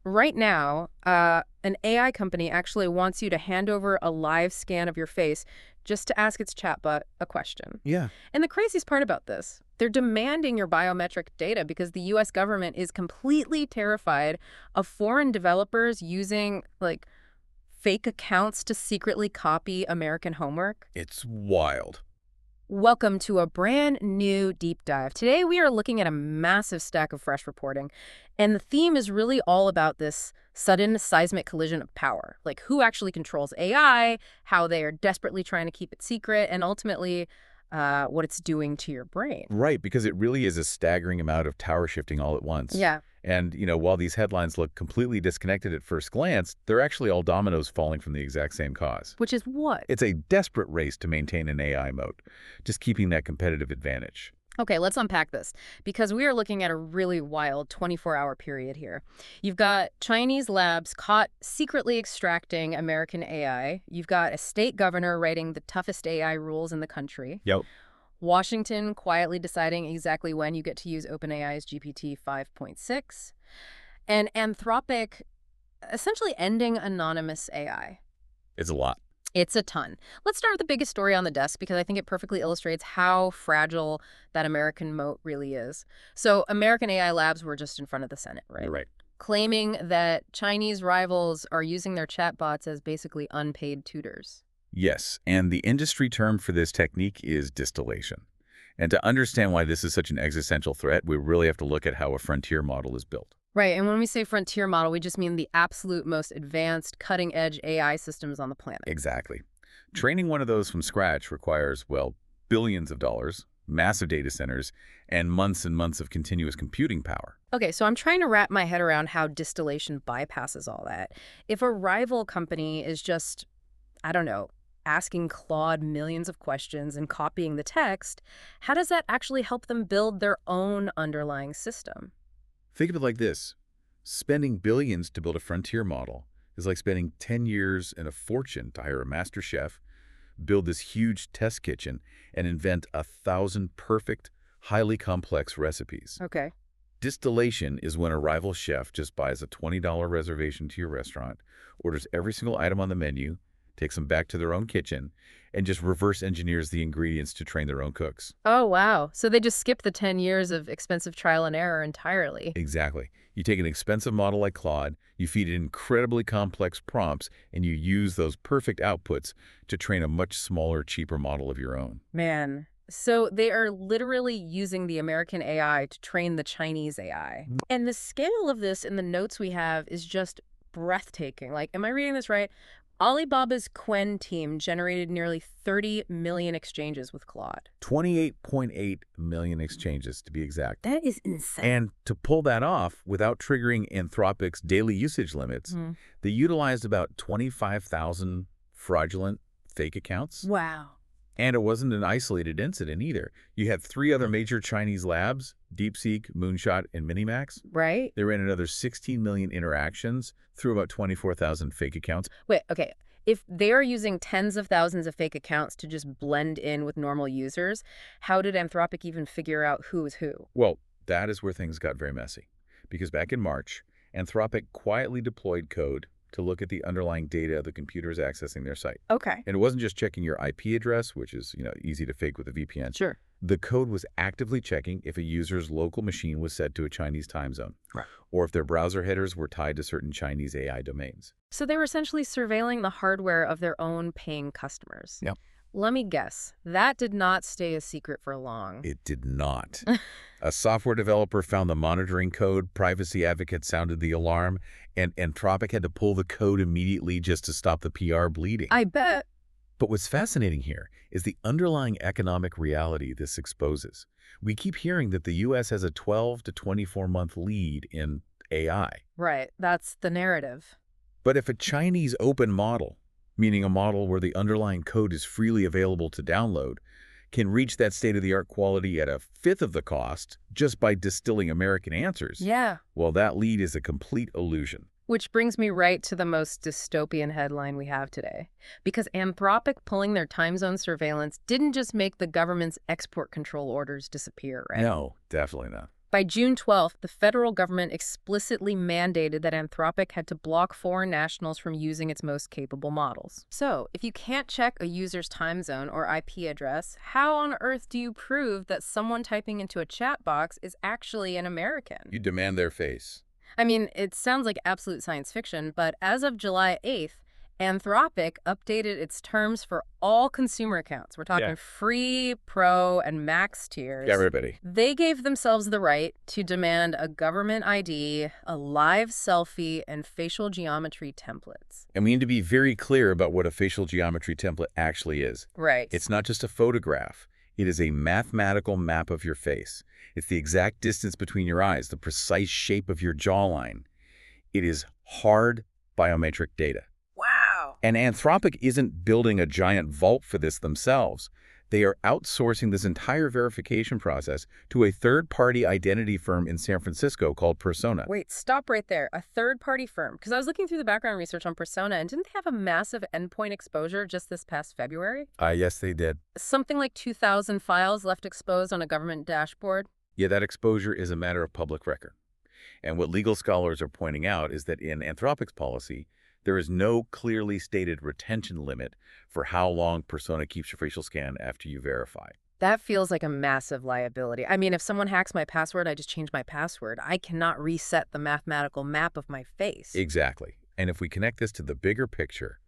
Right now, an AI company actually wants you to hand over a live scan of your face just to ask its chatbot a question. Yeah, And the craziest part about this, they're demanding your biometric data because the US government is completely terrified of foreign developers using, like, fake accounts to secretly copy American homework. it's wild. Welcome to a brand new deep dive. Today, we are looking at a massive stack of fresh reporting, and the theme is really all about this sudden seismic collision of power. Like who actually controls AI, how they are desperately trying to keep it secret, and ultimately, what it's doing to your brain. Right, because it really is a staggering amount of tower shifting all at once. Yeah. And, while these headlines look completely disconnected at first glance, they're actually all dominoes falling from the exact same cause. Which is what? It's a desperate race to maintain an AI moat, just keeping that competitive advantage. Okay, let's unpack this because we are looking at a really wild 24-hour period here. You've got Chinese labs caught secretly extracting American AI. You've got a state governor writing the toughest AI rules in the country. Yep. Washington quietly deciding exactly when you get to use OpenAI's GPT 5.6. And Anthropic essentially ending anonymous AI. It's a lot. It's a ton. Let's start with the biggest story on the desk because I think it perfectly illustrates how fragile that American moat really is. So American AI labs were just in front of the Senate, right? You're right. Claiming that Chinese rivals are using their chatbots as basically unpaid tutors. Yes, and the industry term for this technique is distillation. And to understand why this is such an existential threat, we really have to look at how a frontier model is built. Right, and when we say frontier model, we just mean the absolute most advanced, cutting-edge AI systems on the planet. Exactly. Training one of those from scratch requires, well, billions of dollars, massive data centers, and months of continuous computing power. Okay, so I'm trying to wrap my head around how distillation bypasses all that. If a rival company is just, I don't know, asking Claude millions of questions and copying the text, how does that actually help them build their own underlying system? Think of it like this. Spending billions to build a frontier model is like spending 10 years and a fortune to hire a master chef, build this huge test kitchen, and invent 1,000 perfect, highly complex recipes. Okay. Distillation is when a rival chef just buys a $20 reservation to your restaurant, orders every single item on the menu, takes them back to their own kitchen, and just reverse engineers the ingredients to train their own cooks. Oh, wow. So they just skip the 10 years of expensive trial and error entirely. Exactly. You take an expensive model like Claude, you feed it incredibly complex prompts, and you use those perfect outputs to train a much smaller, cheaper model of your own. Man. So they are literally using the American AI to train the Chinese AI. And the scale of this in the notes we have is just breathtaking. Like, am I reading this right? Alibaba's Qwen team generated nearly 30 million exchanges with Claude. 28.8 million exchanges, to be exact. That is insane. And to pull that off without triggering Anthropic's daily usage limits, they utilized about 25,000 fraudulent fake accounts. Wow. And it wasn't an isolated incident either. You had 3 other major Chinese labs, DeepSeek, Moonshot, and Minimax. Right? They ran another 16 million interactions through about 24,000 fake accounts. Wait, okay. If they're using tens of thousands of fake accounts to just blend in with normal users, how did Anthropic even figure out who is who? Well, that is where things got very messy. Because back in March, Anthropic quietly deployed code to look at the underlying data of the computers accessing their site. Okay. And it wasn't just checking your IP address, which is, easy to fake with a VPN. Sure. The code was actively checking if a user's local machine was set to a Chinese time zone, or if their browser headers were tied to certain Chinese AI domains. So they were essentially surveilling the hardware of their own paying customers. Yep. Let me guess, that did not stay a secret for long. It did not. A software developer found the monitoring code, privacy advocates sounded the alarm, and Anthropic had to pull the code immediately just to stop the PR bleeding. I bet. But what's fascinating here is the underlying economic reality this exposes. We keep hearing that the U.S. has a 12 to 24-month lead in AI. Right, that's the narrative. But if a Chinese open model, meaning a model where the underlying code is freely available to download, can reach that state-of-the-art quality at a fifth of the cost just by distilling American answers, Yeah. well, that lead is a complete illusion. Which brings me right to the most dystopian headline we have today. Because Anthropic pulling their time zone surveillance didn't just make the government's export control orders disappear, right? No, definitely not. By June 12th, the federal government explicitly mandated that Anthropic had to block foreign nationals from using its most capable models. So, if you can't check a user's time zone or IP address, how on earth do you prove that someone typing into a chat box is actually an American? You demand their face. I mean, it sounds like absolute science fiction, but as of July 8th, Anthropic updated its terms for all consumer accounts. We're talking free, pro, and max tiers. Everybody. They gave themselves the right to demand a government ID, a live selfie, and facial geometry templates. And we need to be very clear about what a facial geometry template actually is. Right. It's not just a photograph. It is a mathematical map of your face. It's the exact distance between your eyes, the precise shape of your jawline. It is hard biometric data. Wow. And Anthropic isn't building a giant vault for this themselves. They are outsourcing this entire verification process to a third-party identity firm in San Francisco called Persona. Wait, stop right there. A third-party firm. Because I was looking through the background research on Persona, and didn't they have a massive endpoint exposure just this past February? Yes, they did. Something like 2,000 files left exposed on a government dashboard. Yeah, that exposure is a matter of public record. And what legal scholars are pointing out is that in Anthropic's policy, there is no clearly stated retention limit for how long Persona keeps your facial scan after you verify. That feels like a massive liability. I mean, if someone hacks my password, I just change my password. I cannot reset the mathematical map of my face. Exactly. And if we connect this to the bigger picture,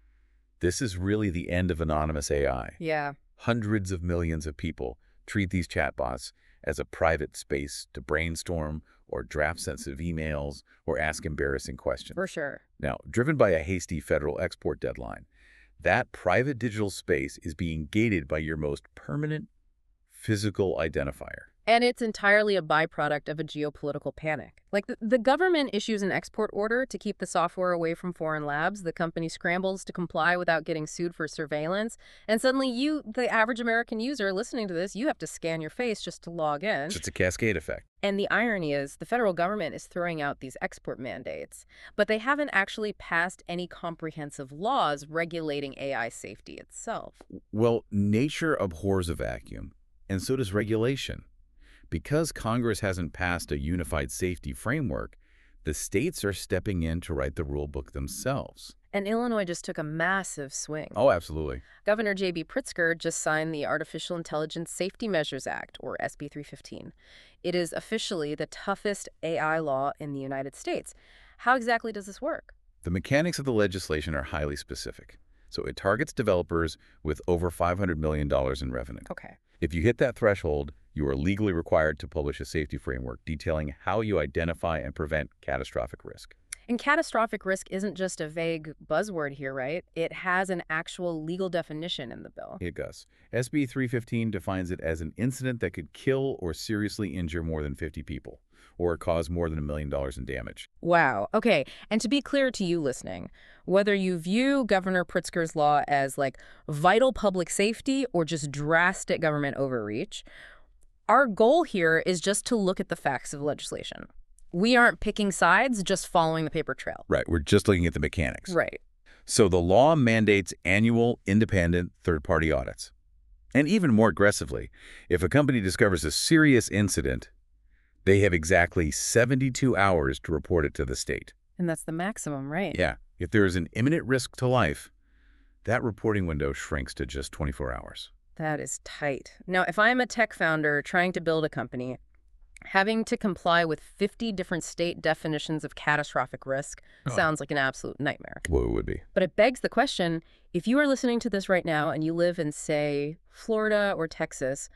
this is really the end of anonymous AI. Yeah. Hundreds of millions of people treat these chatbots as a private space to brainstorm or draft sensitive emails or ask embarrassing questions. For sure. Now, driven by a hasty federal export deadline, that private digital space is being gated by your most permanent physical identifier. And it's entirely a byproduct of a geopolitical panic. Like, the government issues an export order to keep the software away from foreign labs. The company scrambles to comply without getting sued for surveillance. And suddenly you, the average American user listening to this, you have to scan your face just to log in. It's a cascade effect. And the irony is the federal government is throwing out these export mandates, but they haven't actually passed any comprehensive laws regulating AI safety itself. Well, nature abhors a vacuum, and so does regulation. Because Congress hasn't passed a unified safety framework, the states are stepping in to write the rule book themselves. And Illinois just took a massive swing. Oh, absolutely. Governor J.B. Pritzker just signed the Artificial Intelligence Safety Measures Act, or SB 315. It is officially the toughest AI law in the United States. How exactly does this work? The mechanics of the legislation are highly specific. So it targets developers with over $500 million in revenue. Okay. If you hit that threshold, you are legally required to publish a safety framework detailing how you identify and prevent catastrophic risk. And catastrophic risk isn't just a vague buzzword here, right? It has an actual legal definition in the bill. It does. SB 315 defines it as an incident that could kill or seriously injure more than 50 people, or cause more than $1 million in damage. Wow. Okay. And to be clear to you listening, whether you view Governor Pritzker's law as like vital public safety or just drastic government overreach, our goal here is just to look at the facts of legislation. We aren't picking sides, just following the paper trail. Right. We're just looking at the mechanics. Right. So the law mandates annual independent third-party audits. And even more aggressively, if a company discovers a serious incident, they have exactly 72 hours to report it to the state. And that's the maximum, right? Yeah. If there is an imminent risk to life, that reporting window shrinks to just 24 hours. That is tight. Now, if I'm a tech founder trying to build a company, having to comply with 50 different state definitions of catastrophic risk sounds like an absolute nightmare. Well, it would be. But it begs the question, if you are listening to this right now and you live in, say, Florida or Texas,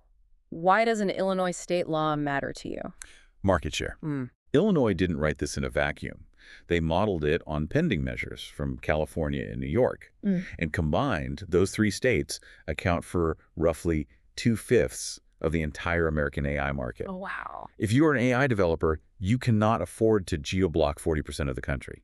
why does an Illinois state law matter to you? Market share. Illinois didn't write this in a vacuum. They modeled it on pending measures from California and New York. And combined, those three states account for roughly 2/5 of the entire American AI market. Oh, wow. If you are an AI developer, you cannot afford to geo-block 40% of the country.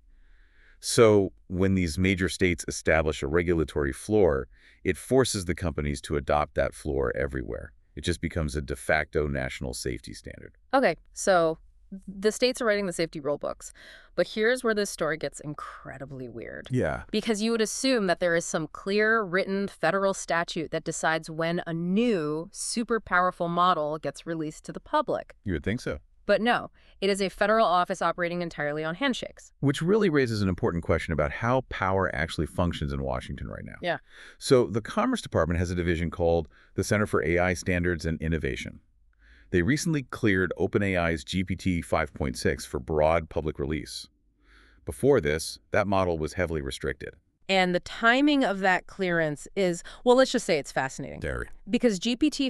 So when these major states establish a regulatory floor, it forces the companies to adopt that floor everywhere. It just becomes a de facto national safety standard. Okay, so The states are writing the safety rule books. But here's where this story gets incredibly weird. Yeah. Because you would assume that there is some clear written federal statute that decides when a new, super powerful model gets released to the public. You would think so. But no, it is a federal office operating entirely on handshakes. Which really raises an important question about how power actually functions in Washington right now. Yeah. So the Commerce Department has a division called the Center for AI Standards and Innovation. They recently cleared OpenAI's GPT 5.6 for broad public release. Before this, that model was heavily restricted. And the timing of that clearance is, well, let's just say it's fascinating. Very. Because GPT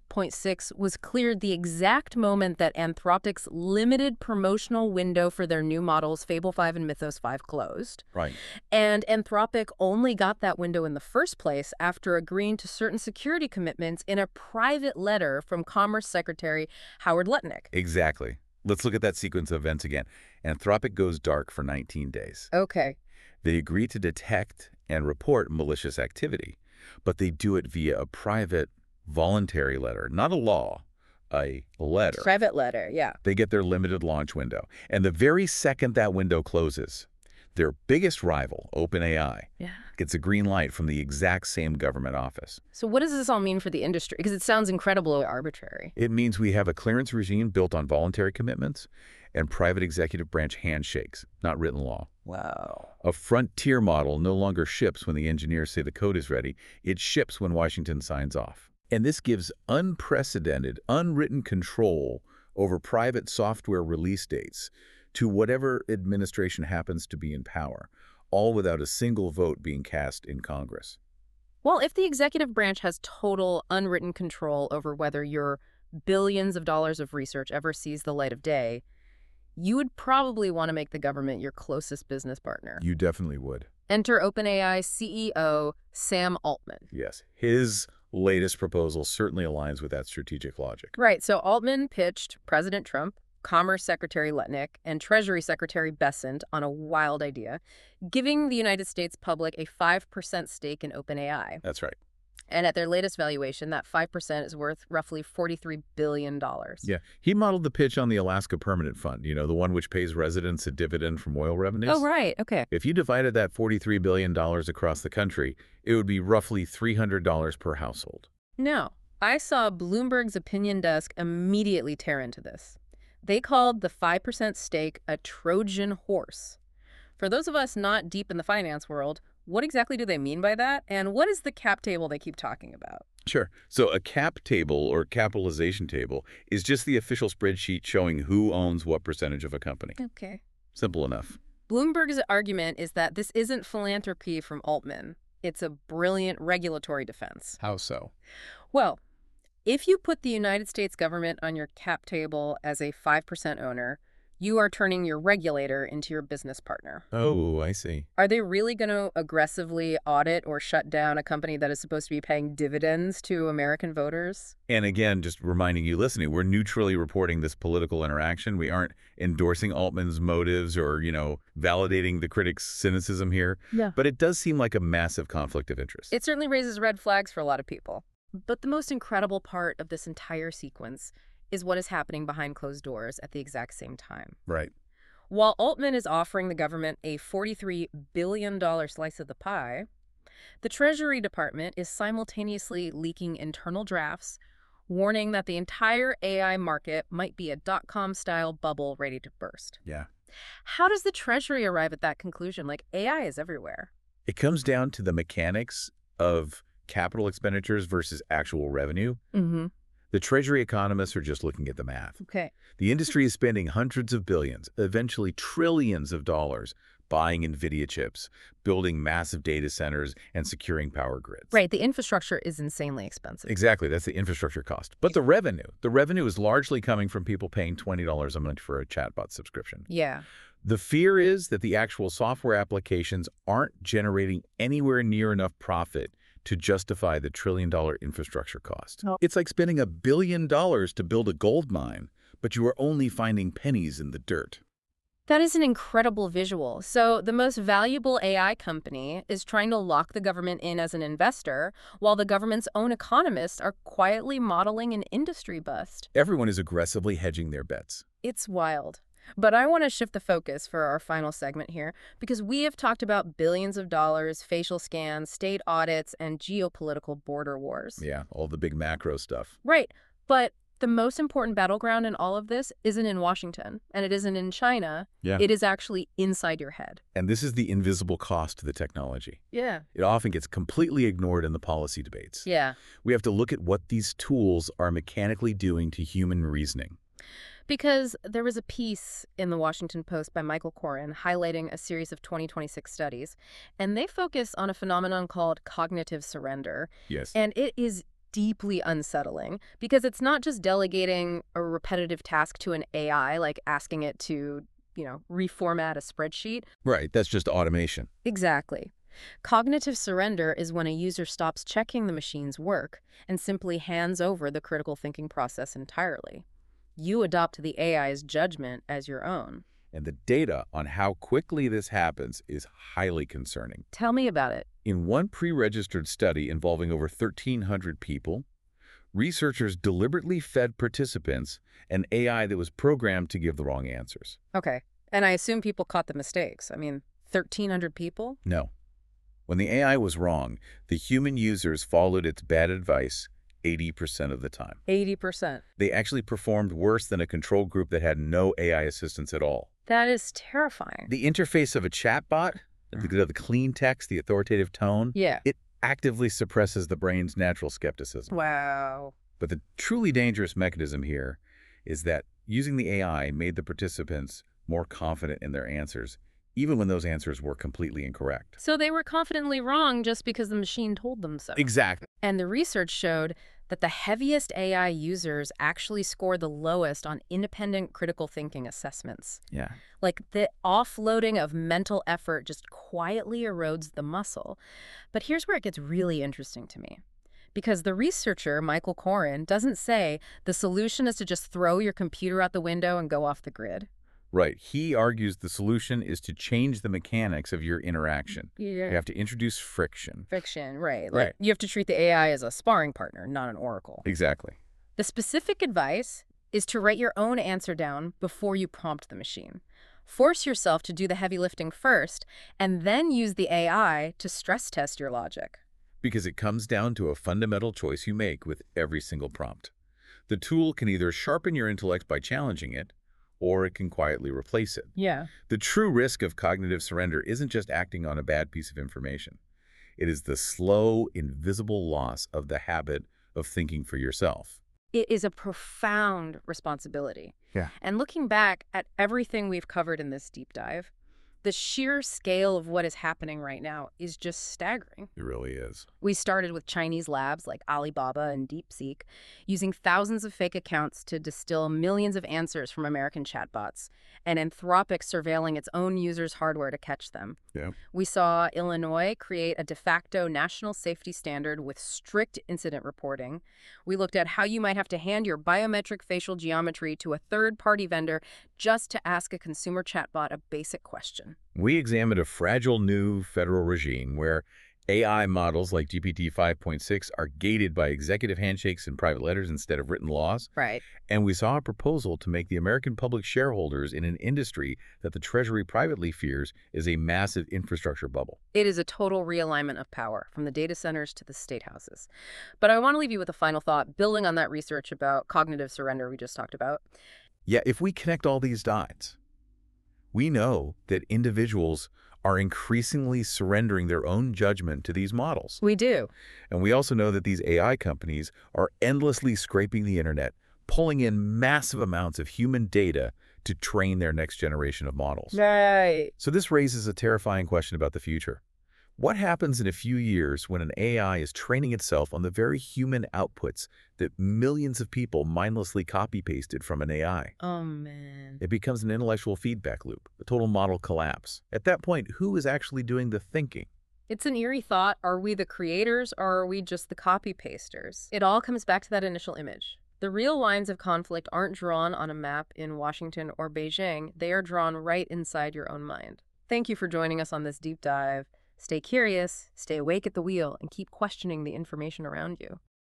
5.6 was cleared the exact moment that Anthropic's limited promotional window for their new models, Fable 5 and Mythos 5, closed. Right. And Anthropic only got that window in the first place after agreeing to certain security commitments in a private letter from Commerce Secretary Howard Lutnick. Exactly. Let's look at that sequence of events again. Anthropic goes dark for 19 days. Okay. They agree to detect and report malicious activity, but they do it via a private, voluntary letter, not a law, a letter. Private letter, yeah. They get their limited launch window. And the very second that window closes, their biggest rival, OpenAI, gets a green light from the exact same government office. So what does this all mean for the industry? Because it sounds incredibly arbitrary. It means we have a clearance regime built on voluntary commitments and private executive branch handshakes, not written law. Wow. A frontier model no longer ships when the engineers say the code is ready. It ships when Washington signs off. And this gives unprecedented, unwritten control over private software release dates to whatever administration happens to be in power, all without a single vote being cast in Congress. Well, if the executive branch has total unwritten control over whether your billions of dollars of research ever sees the light of day, you would probably want to make the government your closest business partner. You definitely would. Enter OpenAI CEO Sam Altman. Yes. His latest proposal certainly aligns with that strategic logic. Right. So Altman pitched President Trump, Commerce Secretary Lutnick, and Treasury Secretary Bessent on a wild idea, giving the United States public a 5% stake in OpenAI. That's right. And at their latest valuation, that 5% is worth roughly $43 billion. Yeah. He modeled the pitch on the Alaska Permanent Fund, you know, the one which pays residents a dividend from oil revenues. Oh, right. Okay. If you divided that $43 billion across the country, it would be roughly $300 per household. Now, I saw Bloomberg's opinion desk immediately tear into this. They called the 5% stake a Trojan horse. For those of us not deep in the finance world, what exactly do they mean by that? And what is the cap table they keep talking about? Sure. So a cap table or capitalization table is just the official spreadsheet showing who owns what percentage of a company. Okay. Simple enough. Bloomberg's argument is that this isn't philanthropy from Altman. It's a brilliant regulatory defense. How so? Well, if you put the United States government on your cap table as a 5% owner, you are turning your regulator into your business partner. Oh, I see. Are they really going to aggressively audit or shut down a company that is supposed to be paying dividends to American voters? And again, just reminding you listening, we're neutrally reporting this political interaction. We aren't endorsing Altman's motives or, validating the critics' cynicism here. Yeah. But it does seem like a massive conflict of interest. It certainly raises red flags for a lot of people. But the most incredible part of this entire sequence is what is happening behind closed doors at the exact same time. Right. While Altman is offering the government a $43 billion slice of the pie, the Treasury Department is simultaneously leaking internal drafts, warning that the entire AI market might be a dot-com-style bubble ready to burst. Yeah. How does the Treasury arrive at that conclusion? Like, AI is everywhere. It comes down to the mechanics of capital expenditures versus actual revenue. Mm-hmm. The Treasury economists are just looking at the math. Okay. The industry is spending hundreds of billions, eventually trillions of dollars, buying NVIDIA chips, building massive data centers, and securing power grids. Right. The infrastructure is insanely expensive. Exactly. That's the infrastructure cost. But the revenue is largely coming from people paying $20 a month for a chatbot subscription. Yeah. The fear is that the actual software applications aren't generating anywhere near enough profit to justify the trillion-dollar infrastructure cost. Oh. It's like spending $1 billion to build a gold mine, but you are only finding pennies in the dirt. That is an incredible visual. So the most valuable AI company is trying to lock the government in as an investor, while the government's own economists are quietly modeling an industry bust. Everyone is aggressively hedging their bets. It's wild. But I want to shift the focus for our final segment here because we have talked about billions of dollars, facial scans, state audits, and geopolitical border wars. Yeah, all the big macro stuff. Right. But the most important battleground in all of this isn't in Washington, and it isn't in China. Yeah. It is actually inside your head. And this is the invisible cost to the technology. Yeah. It often gets completely ignored in the policy debates. Yeah. We have to look at what these tools are mechanically doing to human reasoning. Because there was a piece in the Washington Post by Michael Koren highlighting a series of 2026 studies, and they focus on a phenomenon called cognitive surrender. Yes. And it is deeply unsettling because it's not just delegating a repetitive task to an AI, like asking it to, reformat a spreadsheet. Right, that's just automation. Exactly. Cognitive surrender is when a user stops checking the machine's work and simply hands over the critical thinking process entirely. You adopt the AI's judgment as your own. And the data on how quickly this happens is highly concerning. Tell me about it. In one pre-registered study involving over 1,300 people, researchers deliberately fed participants an AI that was programmed to give the wrong answers. Okay. And I assume people caught the mistakes. 1,300 people? No. When the AI was wrong, the human users followed its bad advice 80% of the time. 80%. They actually performed worse than a control group that had no AI assistance at all. That is terrifying. The interface of a chatbot, the clean text, the authoritative tone, Yeah. it actively suppresses the brain's natural skepticism. Wow. But the truly dangerous mechanism here is that using the AI made the participants more confident in their answers, even when those answers were completely incorrect. So they were confidently wrong just because the machine told them so. Exactly. And the research showed that the heaviest AI users actually score the lowest on independent critical thinking assessments. Yeah. Like the offloading of mental effort just quietly erodes the muscle. But here's where it gets really interesting to me. Because the researcher, Michael Koren, doesn't say the solution is to just throw your computer out the window and go off the grid. Right. He argues the solution is to change the mechanics of your interaction. You have to introduce friction. Friction, right. Right. You have to treat the AI as a sparring partner, not an oracle. Exactly. The specific advice is to write your own answer down before you prompt the machine. Force yourself to do the heavy lifting first, and then use the AI to stress test your logic. Because it comes down to a fundamental choice you make with every single prompt. The tool can either sharpen your intellect by challenging it, or it can quietly replace it. Yeah. The true risk of cognitive surrender isn't just acting on a bad piece of information. It is the slow, invisible loss of the habit of thinking for yourself. It is a profound responsibility. Yeah. And looking back at everything we've covered in this deep dive, the sheer scale of what is happening right now is just staggering. It really is. We started with Chinese labs like Alibaba and DeepSeek, using thousands of fake accounts to distill millions of answers from American chatbots, and Anthropic surveilling its own users' hardware to catch them. Yeah. We saw Illinois create a de facto national safety standard with strict incident reporting. We looked at how you might have to hand your biometric facial geometry to a third-party vendor just to ask a consumer chatbot a basic question. We examined a fragile new federal regime where AI models like GPT 5.6 are gated by executive handshakes and private letters instead of written laws. Right. And we saw a proposal to make the American public shareholders in an industry that the Treasury privately fears is a massive infrastructure bubble. It is a total realignment of power, from the data centers to the state houses. But I want to leave you with a final thought, building on that research about cognitive surrender we just talked about. Yeah, if we connect all these dots, we know that individuals are increasingly surrendering their own judgment to these models. We do. And we also know that these AI companies are endlessly scraping the internet, pulling in massive amounts of human data to train their next generation of models. Right. So this raises a terrifying question about the future. What happens in a few years when an AI is training itself on the very human outputs that millions of people mindlessly copy-pasted from an AI? Oh, man. It becomes an intellectual feedback loop, a total model collapse. At that point, who is actually doing the thinking? It's an eerie thought. Are we the creators or are we just the copy-pasters? It all comes back to that initial image. The real lines of conflict aren't drawn on a map in Washington or Beijing. They are drawn right inside your own mind. Thank you for joining us on this deep dive. Stay curious, stay awake at the wheel, and keep questioning the information around you.